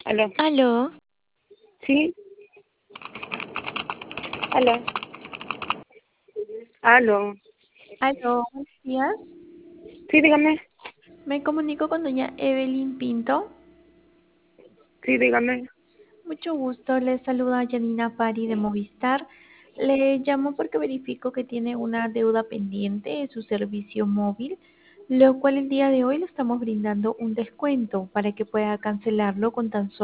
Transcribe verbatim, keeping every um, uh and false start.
Aló. Aló, Sí, aló. Aló. aló, buenos días. Sí, dígame. Me comunico con doña Evelyn Pinto. Sí, dígame. Mucho gusto, le saluda Janina Pari de Movistar. Le llamo porque verifico que tiene una deuda pendiente en su servicio móvil, lo cual el día de hoy le estamos brindando un descuento para que pueda cancelarlo con tan solo